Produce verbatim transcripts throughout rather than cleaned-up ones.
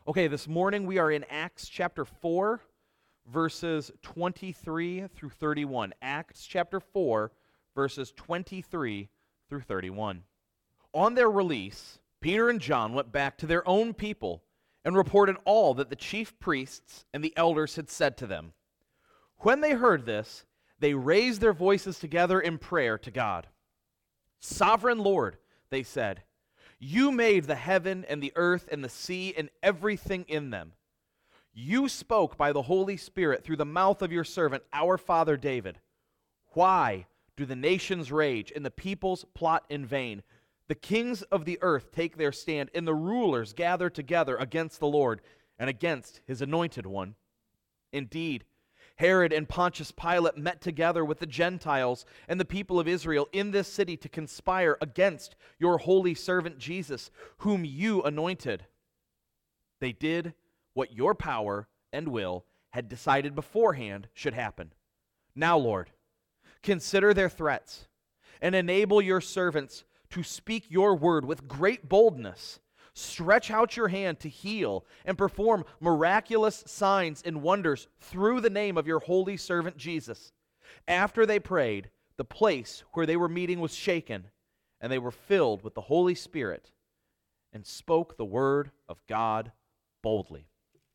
Okay, this morning we are in Acts chapter four, verses twenty-three through thirty-one. Acts chapter four, verses twenty-three through thirty-one. On their release, Peter and John went back to their own people and reported all that the chief priests and the elders had said to them. When they heard this, they raised their voices together in prayer to God. "Sovereign Lord," they said, "you made the heaven and the earth and the sea and everything in them. You spoke by the Holy Spirit through the mouth of your servant, our father David. Why do the nations rage and the peoples plot in vain? The kings of the earth take their stand, and the rulers gather together against the Lord and against his anointed one. Indeed, Herod and Pontius Pilate met together with the Gentiles and the people of Israel in this city to conspire against your holy servant Jesus, whom you anointed. They did what your power and will had decided beforehand should happen. Now, Lord, consider their threats and enable your servants to speak your word with great boldness. Stretch out your hand to heal and perform miraculous signs and wonders through the name of your holy servant Jesus." After they prayed, the place where they were meeting was shaken, and they were filled with the Holy Spirit and spoke the word of God boldly.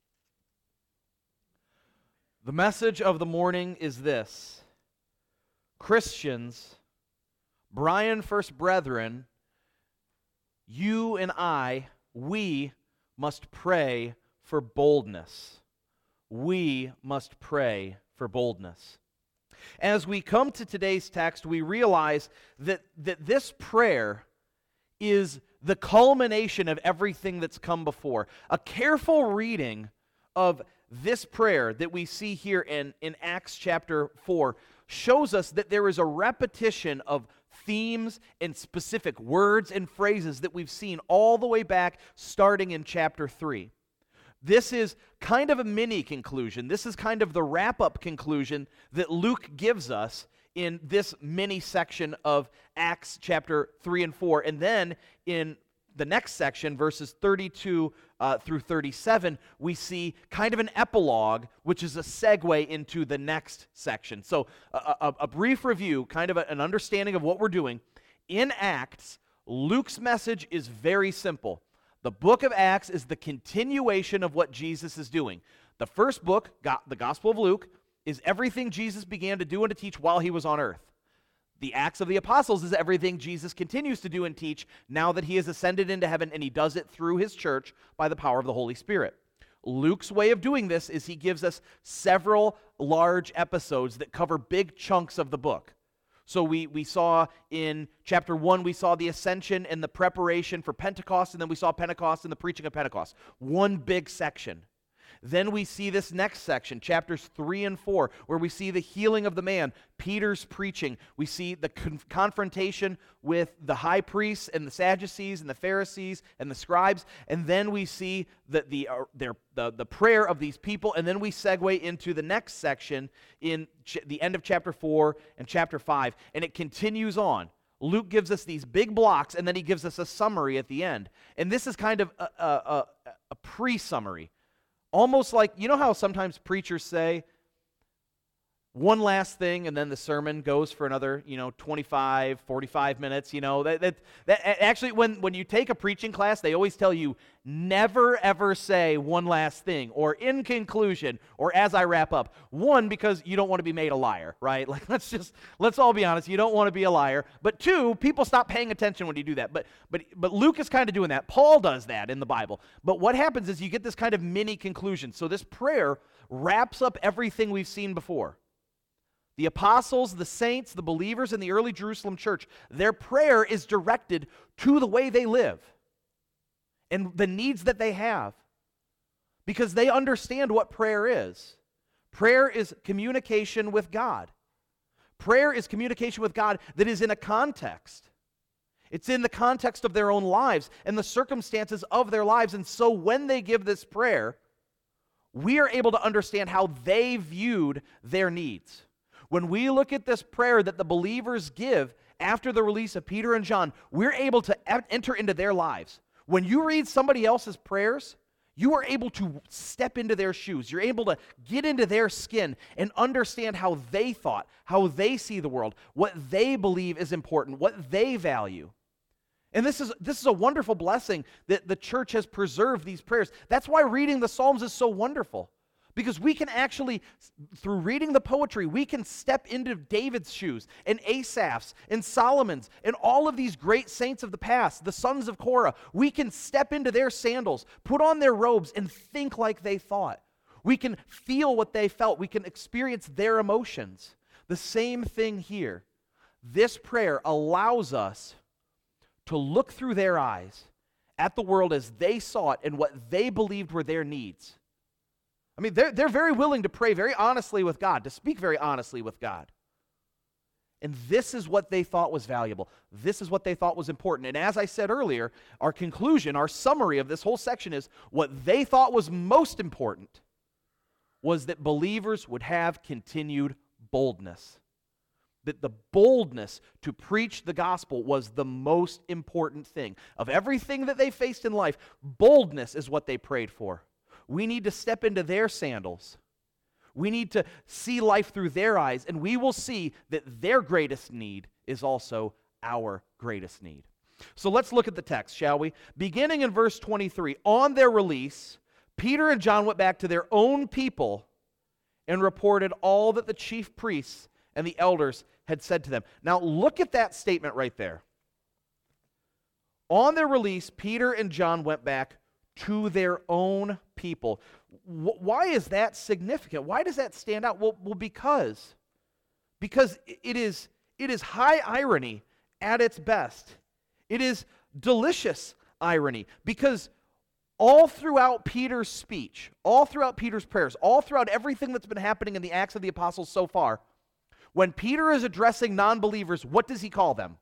The message of the morning is this: Christians, Brian First Brethren, you and I, we must pray for boldness. We must pray for boldness. As we come to today's text, we realize that, that this prayer is the culmination of everything that's come before. A careful reading of this prayer that we see here in, in Acts chapter four shows us that there is a repetition of themes and specific words and phrases that we've seen all the way back starting in chapter three. This is kind of a mini conclusion. This is kind of the wrap-up conclusion that Luke gives us in this mini section of Acts chapter three and four. And then in the next section, verses thirty-two uh, through thirty-seven, we see kind of an epilogue, which is a segue into the next section. So a, a, a brief review, kind of a, an understanding of what we're doing. In Acts, Luke's message is very simple. The book of Acts is the continuation of what Jesus is doing. The first book, the Gospel of Luke, is everything Jesus began to do and to teach while he was on earth. The Acts of the Apostles is everything Jesus continues to do and teach now that he has ascended into heaven, and he does it through his church by the power of the Holy Spirit. Luke's way of doing this is he gives us several large episodes that cover big chunks of the book. So we, we saw in chapter one, we saw the ascension and the preparation for Pentecost, and then we saw Pentecost and the preaching of Pentecost. One big section. Then we see this next section, chapters three and four, where we see the healing of the man, Peter's preaching. We see the con- confrontation with the high priests and the Sadducees and the Pharisees and the scribes. And then we see the, the, uh, their, the, the prayer of these people. And then we segue into the next section in ch- the end of chapter four and chapter five. And it continues on. Luke gives us these big blocks, and then he gives us a summary at the end. And this is kind of a, a, a, a pre-summary. Almost like, you know how sometimes preachers say one last thing and then the sermon goes for another, you know, twenty-five, forty-five minutes, you know. That, that, that actually, when, when you take a preaching class, they always tell you, never ever say one last thing, or in conclusion, or as I wrap up. One, because you don't want to be made a liar, right? Like, let's just, let's all be honest, you don't want to be a liar. But two, people stop paying attention when you do that. But, but, but Luke is kind of doing that. Paul does that in the Bible. But what happens is you get this kind of mini conclusion. So this prayer wraps up everything we've seen before. The apostles, the saints, the believers in the early Jerusalem church, their prayer is directed to the way they live and the needs that they have, because they understand what prayer is. Prayer is communication with God. Prayer is communication with God that is in a context. It's in the context of their own lives and the circumstances of their lives. And so when they give this prayer, we are able to understand how they viewed their needs. When we look at this prayer that the believers give after the release of Peter and John, we're able to enter into their lives. When you read somebody else's prayers, You are able to step into their shoes. You're able to get into their skin and understand how they thought, how they see the world, what they believe is important, what they value. And this is this is a wonderful blessing that the church has preserved these prayers. That's why reading the Psalms is so wonderful. Because we can actually, through reading the poetry, we can step into David's shoes and Asaph's and Solomon's and all of these great saints of the past, the sons of Korah. We can step into their sandals, put on their robes, and think like they thought. We can feel what they felt. We can experience their emotions. The same thing here. This prayer allows us to look through their eyes at the world as they saw it and what they believed were their needs. I mean, they're, they're very willing to pray very honestly with God, to speak very honestly with God. And this is what they thought was valuable. This is what they thought was important. And as I said earlier, our conclusion, our summary of this whole section is what they thought was most important was that believers would have continued boldness. That the boldness to preach the gospel was the most important thing. Of everything that they faced in life, boldness is what they prayed for. We need to step into their sandals. We need to see life through their eyes, and we will see that their greatest need is also our greatest need. So let's look at the text, shall we? Beginning in verse twenty-three, on their release, Peter and John went back to their own people and reported all that the chief priests and the elders had said to them. Now look at that statement right there. On their release, Peter and John went back to their own people. Why is that significant? Why does that stand out? Well, well because, because it is, it is high irony at its best. It is delicious irony because all throughout Peter's speech, all throughout Peter's prayers, all throughout everything that's been happening in the Acts of the Apostles so far, when Peter is addressing non-believers, what does he call them?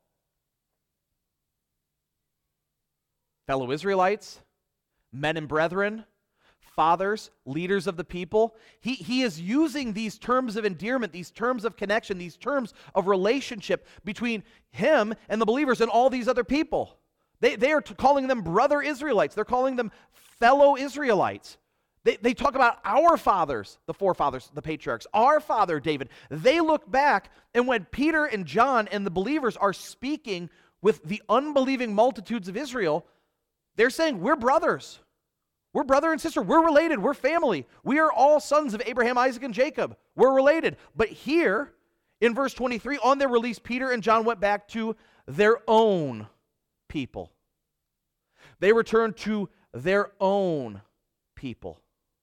Fellow Israelites, men and brethren, fathers, leaders of the people. He, he is using these terms of endearment, these terms of connection, these terms of relationship between him and the believers and all these other people. They, they are t- calling them brother Israelites. They're calling them fellow Israelites. They, they talk about our fathers, the forefathers, the patriarchs, our father David. They look back, and when Peter and John and the believers are speaking with the unbelieving multitudes of Israel, they're saying, we're brothers. We're brother and sister. We're related. We're family. We are all sons of Abraham, Isaac, and Jacob. We're related. But here, in verse twenty-three, on their release, Peter and John went back to their own people. They returned to their own people.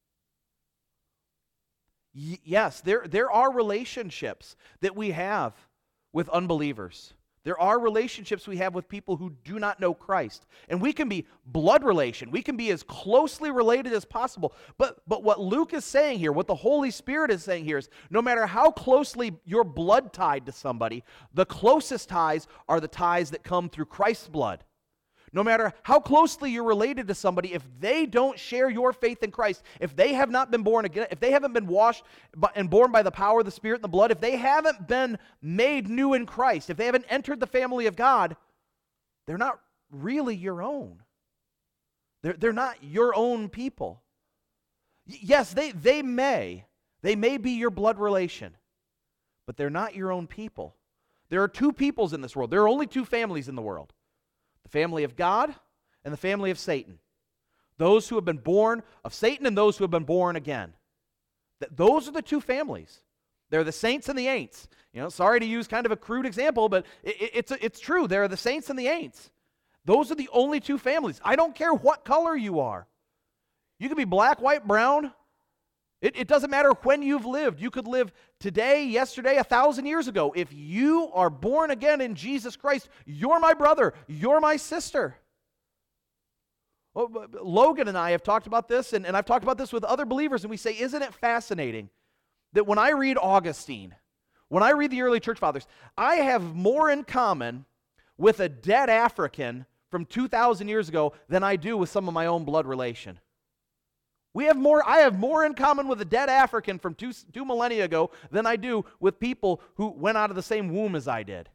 Y- yes, there, there are relationships that we have with unbelievers. There are relationships we have with people who do not know Christ. And we can be blood relation. We can be as closely related as possible. But, but what Luke is saying here, what the Holy Spirit is saying here is, no matter how closely you're blood tied to somebody, the closest ties are the ties that come through Christ's blood. No matter how closely you're related to somebody, if they don't share your faith in Christ, if they have not been born again, if they haven't been washed and born by the power of the Spirit and the blood, if they haven't been made new in Christ, if they haven't entered the family of God, they're not really your own. They're, they're not your own people. Yes, they, they may. They may be your blood relation, but they're not your own people. There are two peoples in this world. There are only two families in the world. The family of God and the family of Satan. Those who have been born of Satan and those who have been born again. Th- those are the two families. They're the saints and the ain'ts. You know, sorry to use kind of a crude example, but it, it, it's, it's true. There are the saints and the ain'ts. Those are the only two families. I don't care what color you are. You could be black, white, brown. It, it doesn't matter when you've lived. You could live today, yesterday, a thousand years ago. If you are born again in Jesus Christ, you're my brother. You're my sister. Well, Logan and I have talked about this, and, and I've talked about this with other believers, and we say, isn't it fascinating that when I read Augustine, when I read the early church fathers, I have more in common with a dead African from two thousand years ago than I do with some of my own blood relation. We have more, I have more in common with a dead African from two, two millennia ago than I do with people who went out of the same womb as I did.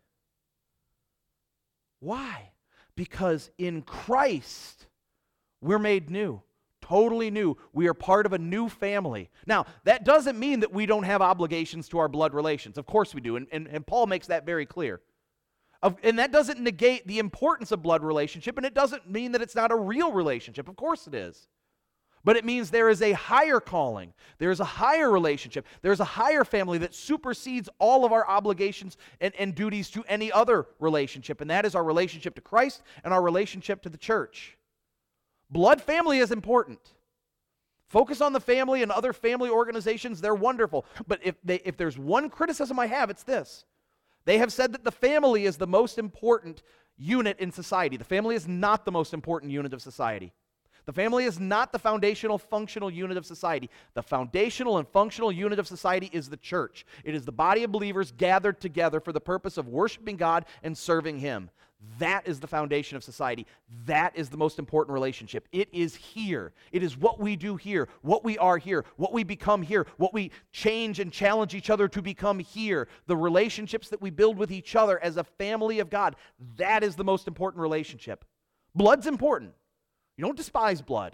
Why? Because in Christ, we're made new, totally new. We are part of a new family. Now, that doesn't mean that we don't have obligations to our blood relations. Of course we do, and, and, and Paul makes that very clear. Of, and that doesn't negate the importance of blood relationship, and it doesn't mean that it's not a real relationship. Of course it is. But it means there is a higher calling. There is a higher relationship. There is a higher family that supersedes all of our obligations and, and duties to any other relationship, and that is our relationship to Christ and our relationship to the church. Blood family is important. Focus on the family and other family organizations. They're wonderful. But if they, if there's one criticism I have, it's this. They have said that the family is the most important unit in society. The family is not the most important unit of society. The family is not the foundational, functional unit of society. The foundational and functional unit of society is the church. It is the body of believers gathered together for the purpose of worshiping God and serving Him. That is the foundation of society. That is the most important relationship. It is here. It is what we do here, what we are here, what we become here, what we change and challenge each other to become here, the relationships that we build with each other as a family of God. That is the most important relationship. Blood's important. You don't despise blood.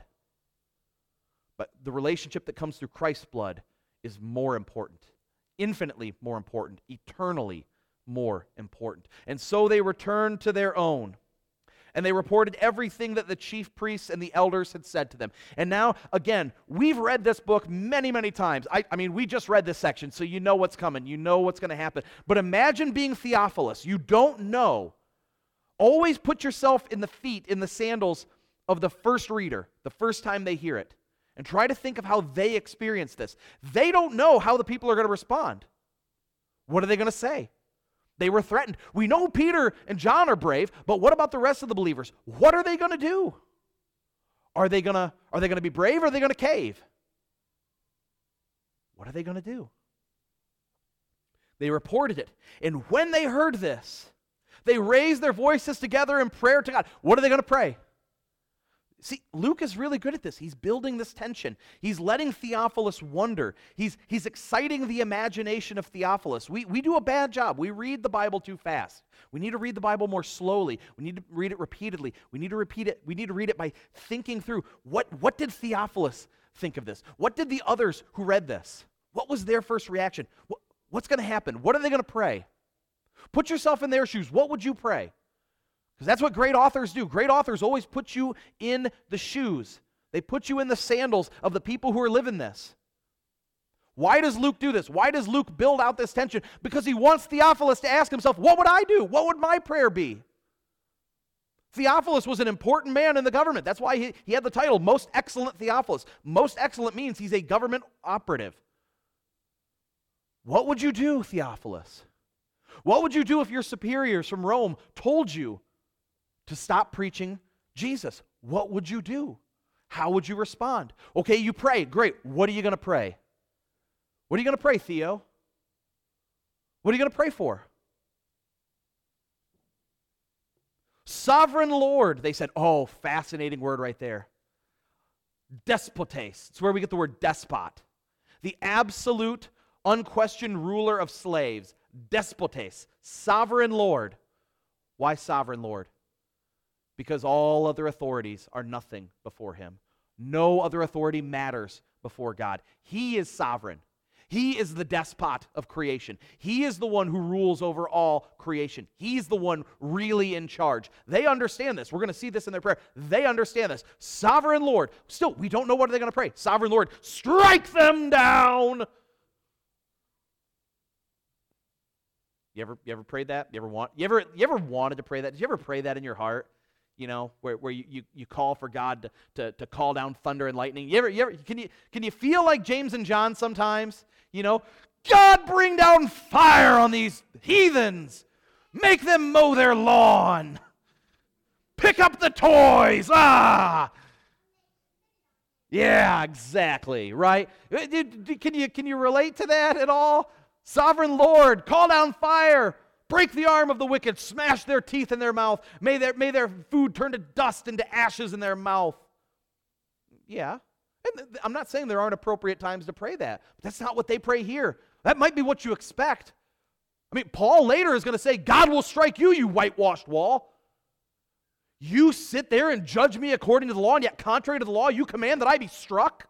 But the relationship that comes through Christ's blood is more important, infinitely more important, eternally more important. And so they returned to their own, and they reported everything that the chief priests and the elders had said to them. And now, again, we've read this book many, many times. I, I mean, we just read this section, so you know what's coming. You know what's going to happen. But imagine being Theophilus. You don't know. Always put yourself in the feet, in the sandals of the first reader, the first time they hear it, and try to think of how they experience this. They don't know how the people are going to respond. What are they going to say? They were threatened. We know Peter and John are brave, but what about the rest of the believers? What are they going to do? Are they going to are they going to be brave or are they going to cave? What are they going to do? They reported it. And when they heard this, they raised their voices together in prayer to God. What are they going to pray? See, Luke is really good at this. He's building this tension. He's letting Theophilus wonder. He's, he's exciting the imagination of Theophilus. We, we do a bad job. We read the Bible too fast. We need to read the Bible more slowly. We need to read it repeatedly. We need to repeat it. We need to read it by thinking through, what, what did Theophilus think of this? What did the others who read this? What was their first reaction? What, what's going to happen? What are they going to pray? Put yourself in their shoes. What would you pray? Because that's what great authors do. Great authors always put you in the shoes. They put you in the sandals of the people who are living this. Why does Luke do this? Why does Luke build out this tension? Because he wants Theophilus to ask himself, what would I do? What would my prayer be? Theophilus was an important man in the government. That's why he, he had the title, Most Excellent Theophilus. Most excellent means he's a government operative. What would you do, Theophilus? What would you do if your superiors from Rome told you to stop preaching Jesus? What would you do? How would you respond? Okay, you pray. Great. What are you going to pray? What are you going to pray, Theo? What are you going to pray for? Sovereign Lord, they said. Oh, fascinating word right there. Despotes. It's where we get the word despot. The absolute, unquestioned ruler of slaves. Despotes. Sovereign Lord. Why sovereign Lord? Because all other authorities are nothing before him. No other authority matters before God. He is sovereign. He is the despot of creation. He is the one who rules over all creation. He's the one really in charge. They understand this. We're going to see this in their prayer. They understand this. Sovereign Lord. Still, we don't know what they're going to pray. Sovereign Lord, strike them down. You ever, you ever prayed that? You ever want? You ever, you ever wanted to pray that? Did you ever pray that in your heart? You know, where, where you, you, you call for God to, to, to call down thunder and lightning. You ever, you ever, can you can you feel like James and John sometimes? You know, God, bring down fire on these heathens. Make them mow their lawn. Pick up the toys. Ah. Yeah, exactly, right? Can you, can you relate to that at all? Sovereign Lord, call down fire. Break the arm of the wicked, smash their teeth in their mouth. May their, may their food turn to dust and to ashes in their mouth. Yeah. And I'm not saying there aren't appropriate times to pray that, but that's not what they pray here. That might be what you expect. I mean, Paul later is going to say, God will strike you, you whitewashed wall. You sit there and judge me according to the law, and yet contrary to the law, you command that I be struck?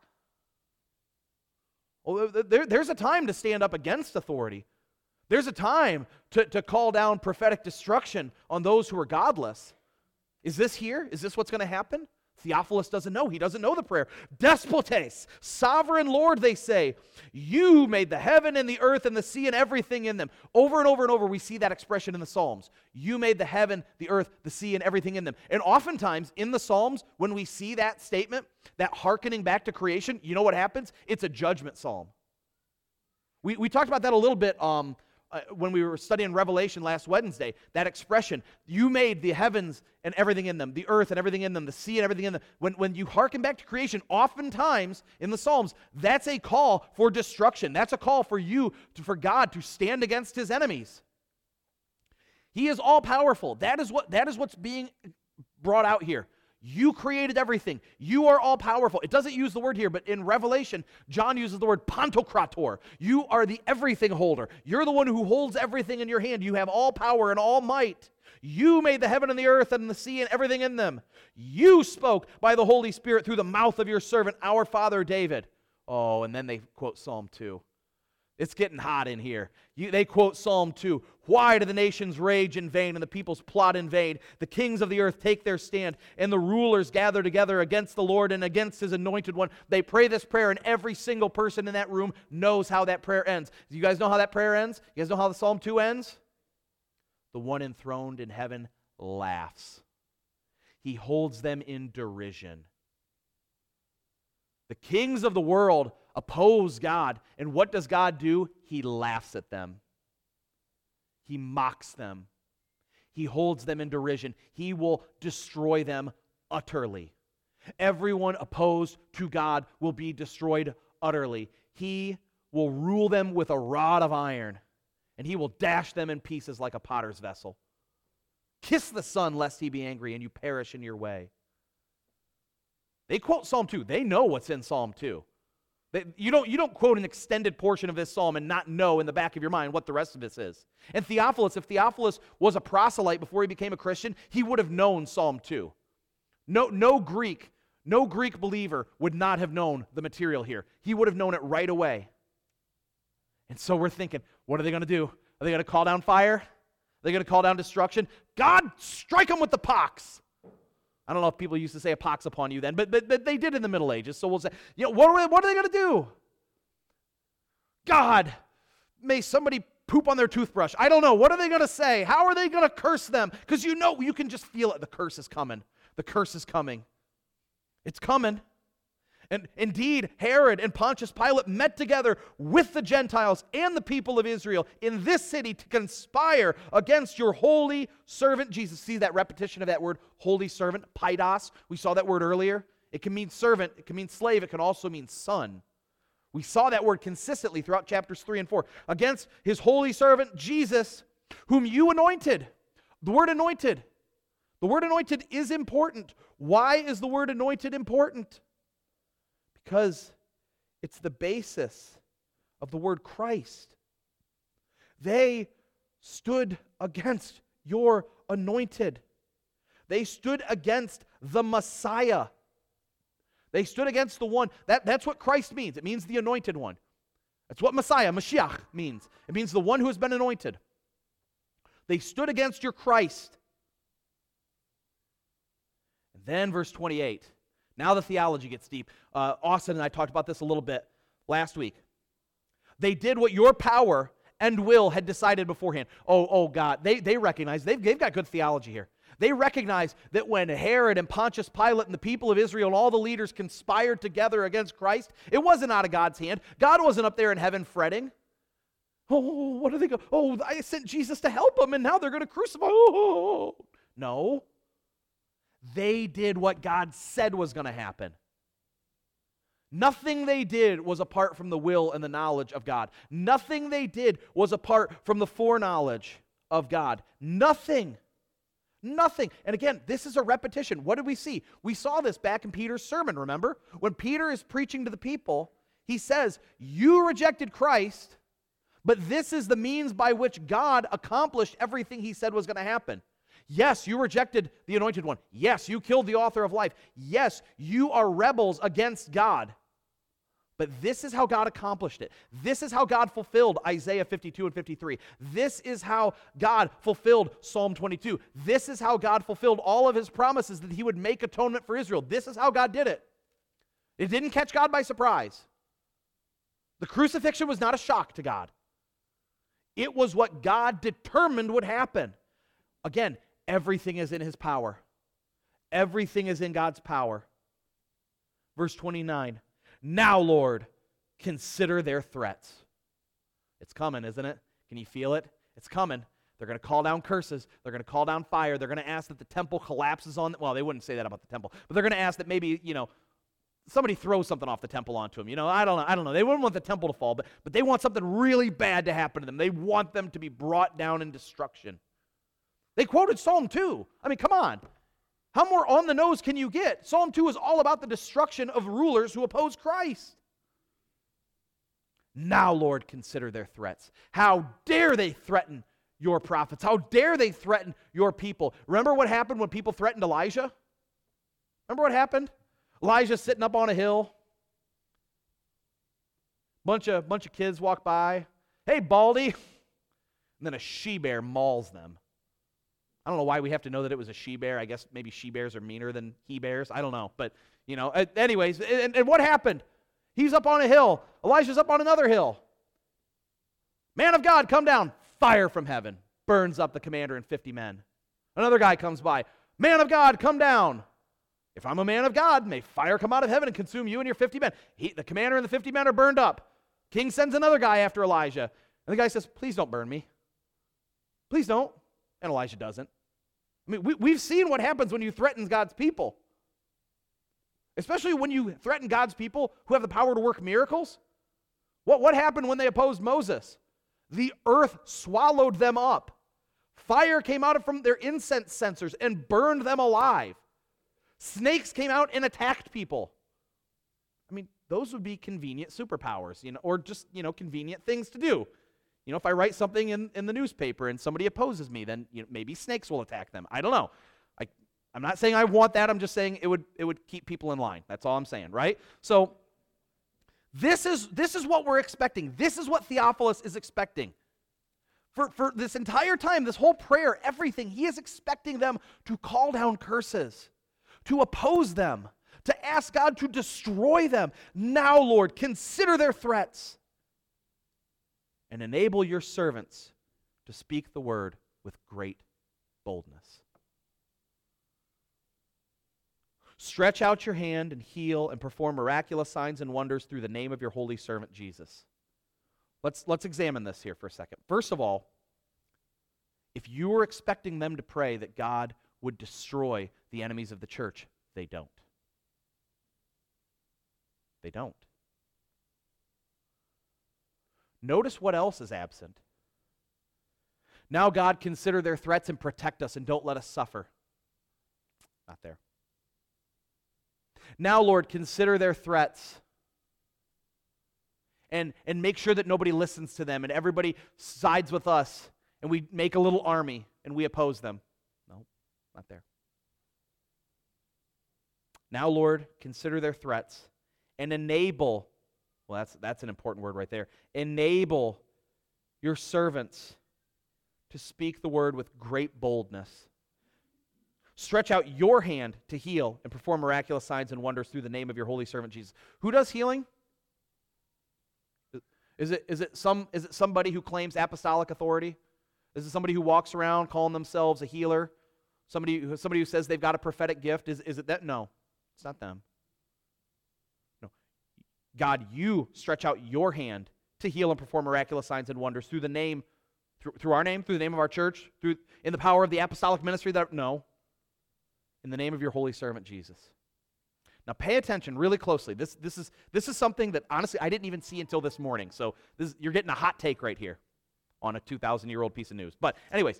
Well, there, there's a time to stand up against authority. There's a time to, to call down prophetic destruction on those who are godless. Is this here? Is this what's going to happen? Theophilus doesn't know. He doesn't know the prayer. Despotes, sovereign Lord, they say, you made the heaven and the earth and the sea and everything in them. Over and over and over we see that expression in the Psalms. You made the heaven, the earth, the sea, and everything in them. And oftentimes in the Psalms, when we see that statement, that hearkening back to creation, you know what happens? It's a judgment psalm. We, we talked about that a little bit um, Uh, when we were studying Revelation last Wednesday, that expression, you made the heavens and everything in them, the earth and everything in them, the sea and everything in them. When, when you hearken back to creation, oftentimes in the Psalms, that's a call for destruction. That's a call for you, to, for God to stand against his enemies. He is all-powerful. That is what, that is what's being brought out here. You created everything. You are all-powerful. It doesn't use the word here, but in Revelation, John uses the word pantokrator. You are the everything holder. You're the one who holds everything in your hand. You have all power and all might. You made the heaven and the earth and the sea and everything in them. You spoke by the Holy Spirit through the mouth of your servant, our father David. Oh, and then they quote Psalm two. It's getting hot in here. You, they quote Psalm two. Why do the nations rage in vain and the peoples plot in vain? The kings of the earth take their stand and the rulers gather together against the Lord and against his anointed one. They pray this prayer, and every single person in that room knows how that prayer ends. Do you guys know how that prayer ends? You guys know how the Psalm two ends? The one enthroned in heaven laughs. He holds them in derision. The kings of the world oppose God, and what does God do? He laughs at them. He mocks them. He holds them in derision. He will destroy them utterly. Everyone opposed to God will be destroyed utterly. He will rule them with a rod of iron, and he will dash them in pieces like a potter's vessel. Kiss the Son, lest he be angry, and you perish in your way. They quote Psalm two. They know what's in Psalm two. They, you don't, you don't quote an extended portion of this psalm and not know in the back of your mind what the rest of this is. And Theophilus, if Theophilus was a proselyte before he became a Christian, he would have known Psalm two. No, no Greek, no Greek believer would not have known the material here. He would have known it right away. And so we're thinking, what are they going to do? Are they going to call down fire? Are they going to call down destruction? God, strike them with the pox. I don't know if people used to say a pox upon you then, but, but, but they did in the Middle Ages. So we'll say, you know, what are, what are they going to do? God, may somebody poop on their toothbrush. I don't know. What are they going to say? How are they going to curse them? Because you know, you can just feel it. The curse is coming. The curse is coming. It's coming. And indeed, Herod and Pontius Pilate met together with the Gentiles and the people of Israel in this city to conspire against your holy servant Jesus. See that repetition of that word, holy servant, paidos? We saw that word earlier. It can mean servant, it can mean slave, it can also mean son. We saw that word consistently throughout chapters three and four. Against his holy servant Jesus, whom you anointed. The word anointed. The word anointed is important. Why is the word anointed important? Because it's the basis of the word Christ. They stood against your anointed. They stood against the Messiah. They stood against the one. That, that's what Christ means. It means the anointed one. That's what Messiah, Mashiach, means. It means the one who has been anointed. They stood against your Christ. And then verse twenty-eight. Now the theology gets deep. Uh, Austin and I talked about this a little bit last week. They did what your power and will had decided beforehand. Oh, oh God, they, they recognize, they've, they've got good theology here. They recognize that when Herod and Pontius Pilate and the people of Israel and all the leaders conspired together against Christ, it wasn't out of God's hand. God wasn't up there in heaven fretting. Oh, what are they going? Oh, I sent Jesus to help them, and now they're going to crucify. Oh, no. They did what God said was going to happen. Nothing they did was apart from the will and the knowledge of God. Nothing they did was apart from the foreknowledge of God. Nothing. Nothing. And again, this is a repetition. What did we see? We saw this back in Peter's sermon, remember? When Peter is preaching to the people, he says, you rejected Christ, but this is the means by which God accomplished everything he said was going to happen. Yes, you rejected the Anointed One. Yes, you killed the author of life. Yes, you are rebels against God. But this is how God accomplished it. This is how God fulfilled Isaiah fifty-two and fifty-three. This is how God fulfilled Psalm twenty-two. This is how God fulfilled all of his promises that he would make atonement for Israel. This is how God did it. It didn't catch God by surprise. The crucifixion was not a shock to God. It was what God determined would happen. Again, everything is in his power. Everything is in God's power. Verse twenty-nine. Now, Lord, consider their threats. It's coming, isn't it? Can you feel it? It's coming. They're going to call down curses. They're going to call down fire. They're going to ask that the temple collapses on them. Well, they wouldn't say that about the temple, but they're going to ask that maybe, you know, somebody throws something off the temple onto them. You know, I don't know. I don't know. They wouldn't want the temple to fall, but, but they want something really bad to happen to them. They want them to be brought down in destruction. They quoted Psalm two. I mean, come on. How more on the nose can you get? Psalm two is all about the destruction of rulers who oppose Christ. Now, Lord, consider their threats. How dare they threaten your prophets? How dare they threaten your people? Remember what happened when people threatened Elijah? Remember what happened? Elijah's sitting up on a hill. Bunch of, bunch of kids walk by. Hey, Baldy. And then a she-bear mauls them. I don't know why we have to know that it was a she-bear. I guess maybe she-bears are meaner than he-bears. I don't know. But, you know, anyways, and, and what happened? He's up on a hill. Elijah's up on another hill. Man of God, come down. Fire from heaven. Burns up the commander and fifty men. Another guy comes by. Man of God, come down. If I'm a man of God, may fire come out of heaven and consume you and your fifty men. He, the commander and the fifty men are burned up. King sends another guy after Elijah. And the guy says, please don't burn me. Please don't. And Elijah doesn't. I mean, we, we've seen what happens when you threaten God's people. Especially when you threaten God's people who have the power to work miracles. What, what happened when they opposed Moses? The earth swallowed them up. Fire came out from their incense censers and burned them alive. Snakes came out and attacked people. I mean, those would be convenient superpowers, you know, or just, you know, convenient things to do. You know, if I write something in, in the newspaper and somebody opposes me, then you know, maybe snakes will attack them. I don't know. I, I'm not saying I want that. I'm just saying it would it would keep people in line. That's all I'm saying, right? So this is this is what we're expecting. This is what Theophilus is expecting. For, for this entire time, this whole prayer, everything, he is expecting them to call down curses, to oppose them, to ask God to destroy them. Now, Lord, consider their threats and enable your servants to speak the word with great boldness. Stretch out your hand and heal and perform miraculous signs and wonders through the name of your holy servant Jesus. Let's, let's examine this here for a second. First of all, if you were expecting them to pray that God would destroy the enemies of the church, they don't. They don't. Notice what else is absent. Now, God, consider their threats and protect us and don't let us suffer. Not there. Now, Lord, consider their threats and, and make sure that nobody listens to them and everybody sides with us and we make a little army and we oppose them. No, not there. Now, Lord, consider their threats and enable, well, that's, that's an important word right there, enable your servants to speak the word with great boldness. Stretch out your hand to heal and perform miraculous signs and wonders through the name of your holy servant Jesus. Who does healing? Is it, is it, some, is it somebody who claims apostolic authority? Is it somebody who walks around calling themselves a healer? Somebody, who, somebody who says they've got a prophetic gift? Is, is it that? No, it's not them. No. God, you stretch out your hand to heal and perform miraculous signs and wonders through the name, through, through our name, through the name of our church, through in the power of the apostolic ministry that, no. In the name of your holy servant, Jesus. Now pay attention really closely. This, this, is, this is something that, honestly, I didn't even see until this morning. So this, you're getting a hot take right here on a two thousand year old piece of news. But anyways,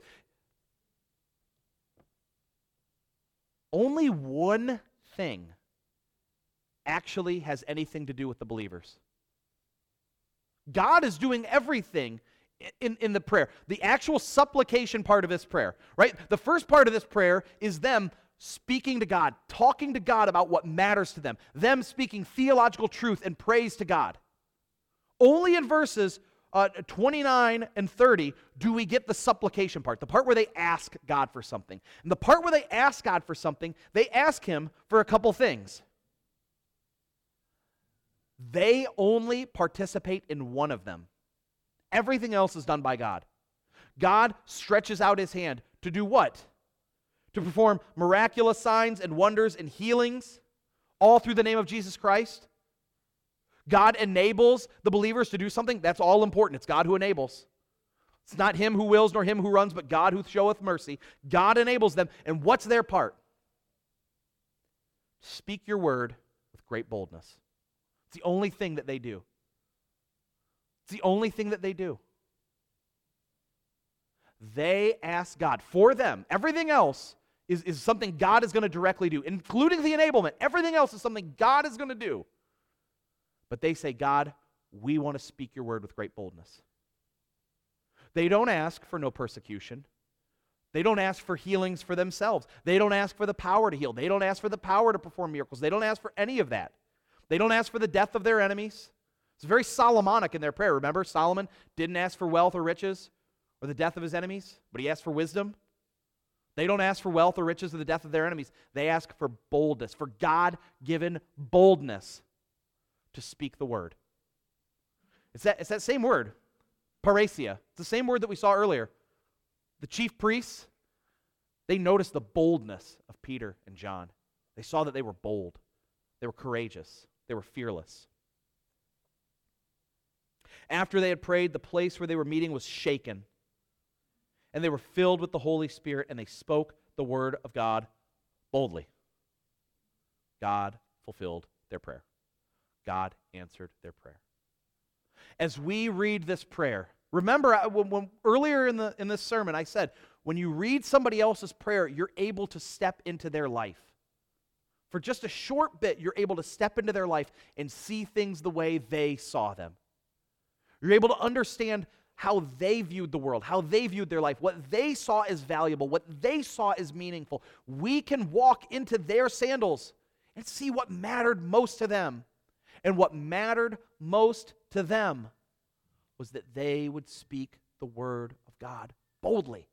only one thing actually has anything to do with the believers. God is doing everything in, in the prayer. The actual supplication part of this prayer, right? The first part of this prayer is them speaking to God, talking to God about what matters to them, them speaking theological truth and praise to God. Only in verses uh, twenty-nine and thirty do we get the supplication part, the part where they ask God for something. And the part where they ask God for something, they ask him for a couple things. They only participate in one of them. Everything else is done by God. God stretches out his hand to do what? To perform miraculous signs and wonders and healings, all through the name of Jesus Christ. God enables the believers to do something. That's all important. It's God who enables. It's not him who wills nor him who runs, but God who showeth mercy. God enables them. And what's their part? Speak your word with great boldness. It's the only thing that they do. It's the only thing that they do. They ask God for them. Everything else is, is something God is going to directly do, including the enablement. Everything else is something God is going to do. But they say, God, we want to speak your word with great boldness. They don't ask for no persecution. They don't ask for healings for themselves. They don't ask for the power to heal. They don't ask for the power to perform miracles. They don't ask for any of that. They don't ask for the death of their enemies. It's very Solomonic in their prayer. Remember, Solomon didn't ask for wealth or riches or the death of his enemies, but he asked for wisdom. They don't ask for wealth or riches or the death of their enemies. They ask for boldness, for God-given boldness to speak the word. It's that, it's that same word, parousia. It's the same word that we saw earlier. The chief priests, they noticed the boldness of Peter and John. They saw that they were bold. They were courageous. They were fearless. After they had prayed, the place where they were meeting was shaken, and they were filled with the Holy Spirit, and they spoke the word of God boldly. God fulfilled their prayer. God answered their prayer. As we read this prayer, remember when, when, earlier in, the, in this sermon I said, when you read somebody else's prayer, you're able to step into their life. For just a short bit, you're able to step into their life and see things the way they saw them. You're able to understand how they viewed the world, how they viewed their life, what they saw as valuable, what they saw as meaningful. We can walk into their sandals and see what mattered most to them. And what mattered most to them was that they would speak the word of God boldly.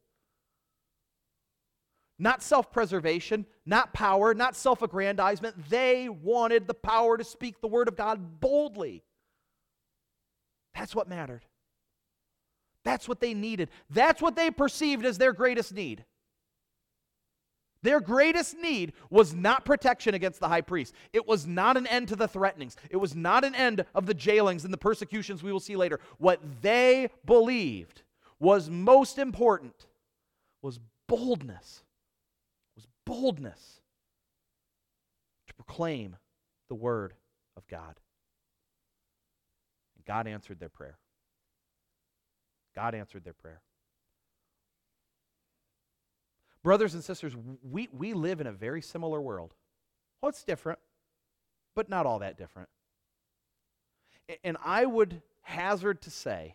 Not self-preservation, not power, not self-aggrandizement. They wanted the power to speak the word of God boldly. That's what mattered. That's what they needed. That's what they perceived as their greatest need. Their greatest need was not protection against the high priest. It was not an end to the threatenings. It was not an end of the jailings and the persecutions we will see later. What they believed was most important was boldness. Was boldness to proclaim the word of God. And God answered their prayer. God answered their prayer. Brothers and sisters, we, we live in a very similar world. Well, it's different, but not all that different. And I would hazard to say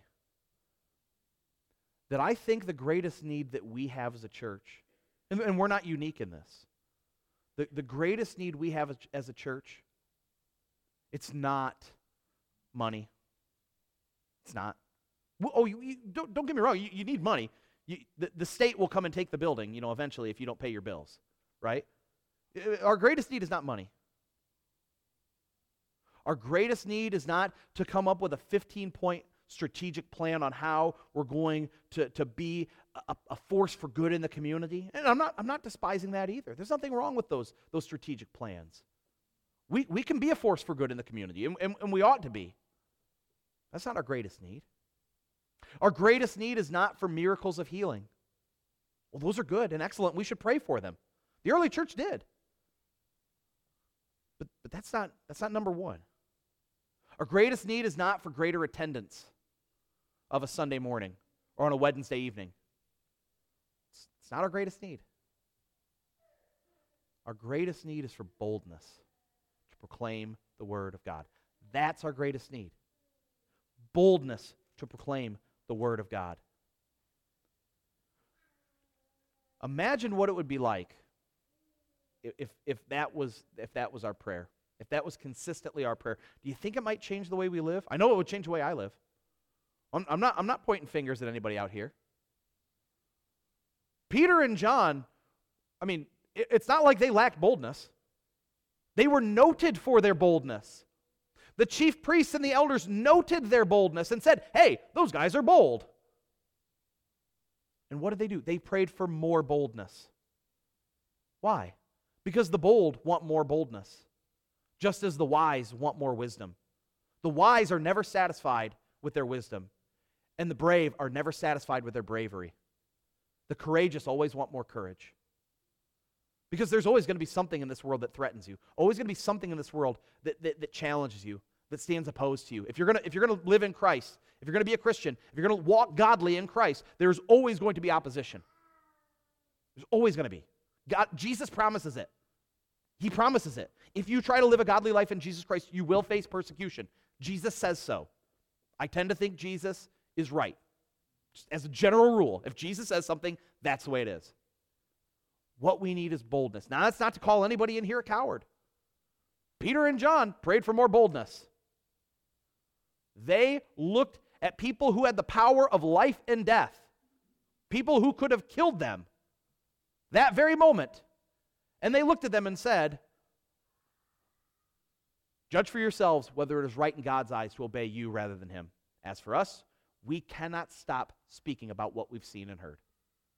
that I think the greatest need that we have as a church, and, and we're not unique in this, the, the greatest need we have as, as a church, it's not money. It's not. Oh, you, you, don't, don't get me wrong, you, you need money. You, the, the state will come and take the building, you know, eventually if you don't pay your bills, right? Our greatest need is not money. Our greatest need is not to come up with a fifteen-point strategic plan on how we're going to, to be a, a force for good in the community. And I'm not, I'm not despising that either. There's nothing wrong with those, those strategic plans. We, we can be a force for good in the community, and, and, and we ought to be. That's not our greatest need. Our greatest need is not for miracles of healing. Well, those are good and excellent. We should pray for them. The early church did. But, but that's not, that's not number one. Our greatest need is not for greater attendance of a Sunday morning or on a Wednesday evening. It's, it's not our greatest need. Our greatest need is for boldness to proclaim the word of God. That's our greatest need. Boldness to proclaim the Word of God. Imagine what it would be like if, if, that was, if that was our prayer, if that was consistently our prayer. Do you think it might change the way we live? I know it would change the way I live. I'm, I'm, not, I'm not pointing fingers at anybody out here. Peter and John, I mean, it, it's not like they lacked boldness. They were noted for their boldness. The chief priests and the elders noted their boldness and said, hey, those guys are bold. And what did they do? They prayed for more boldness. Why? Because the bold want more boldness, just as the wise want more wisdom. The wise are never satisfied with their wisdom, and the brave are never satisfied with their bravery. The courageous always want more courage. Because there's always going to be something in this world that threatens you. Always going to be something in this world that, that, that challenges you, that stands opposed to you. If you're going to, if you're going to live in Christ, if you're going to be a Christian, if you're going to walk godly in Christ, there's always going to be opposition. There's always going to be. God, Jesus promises it. He promises it. If you try to live a godly life in Jesus Christ, you will face persecution. Jesus says so. I tend to think Jesus is right. Just as a general rule, if Jesus says something, that's the way it is. What we need is boldness. Now, that's not to call anybody in here a coward. Peter and John prayed for more boldness. They looked at people who had the power of life and death, people who could have killed them that very moment, and they looked at them and said, judge for yourselves whether it is right in God's eyes to obey you rather than him. As for us, we cannot stop speaking about what we've seen and heard.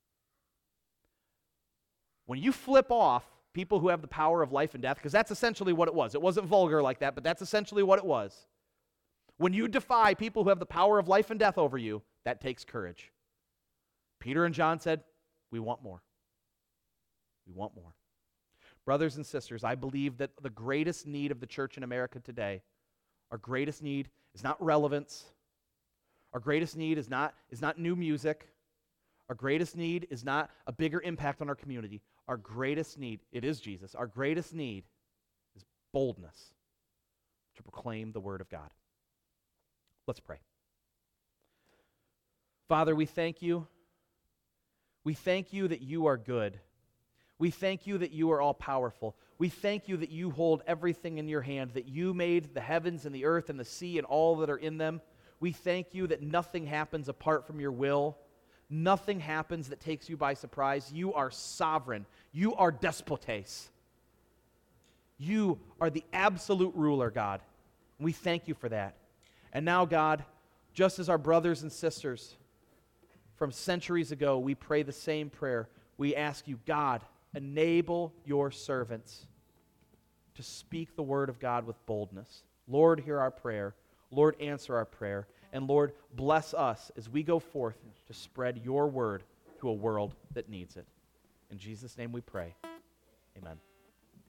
When you flip off people who have the power of life and death, because that's essentially what it was. It wasn't vulgar like that, but that's essentially what it was. When you defy people who have the power of life and death over you, that takes courage. Peter and John said, we want more. We want more. Brothers and sisters, I believe that the greatest need of the church in America today, our greatest need is not relevance. Our greatest need is not, is not new music. Our greatest need is not a bigger impact on our community. Our greatest need, it is Jesus. Our greatest need is boldness to proclaim the word of God. Let's pray. Father, we thank you. We thank you that you are good. We thank you that you are all-powerful. We thank you that you hold everything in your hand, that you made the heavens and the earth and the sea and all that are in them. We thank you that nothing happens apart from your will. Nothing happens that takes you by surprise. You are sovereign. You are despotes. You are the absolute ruler, God. And we thank you for that. And now, God, just as our brothers and sisters from centuries ago, we pray the same prayer. We ask you, God, enable your servants to speak the word of God with boldness. Lord, hear our prayer. Lord, answer our prayer. And Lord, bless us as we go forth to spread your word to a world that needs it. In Jesus' name we pray. Amen.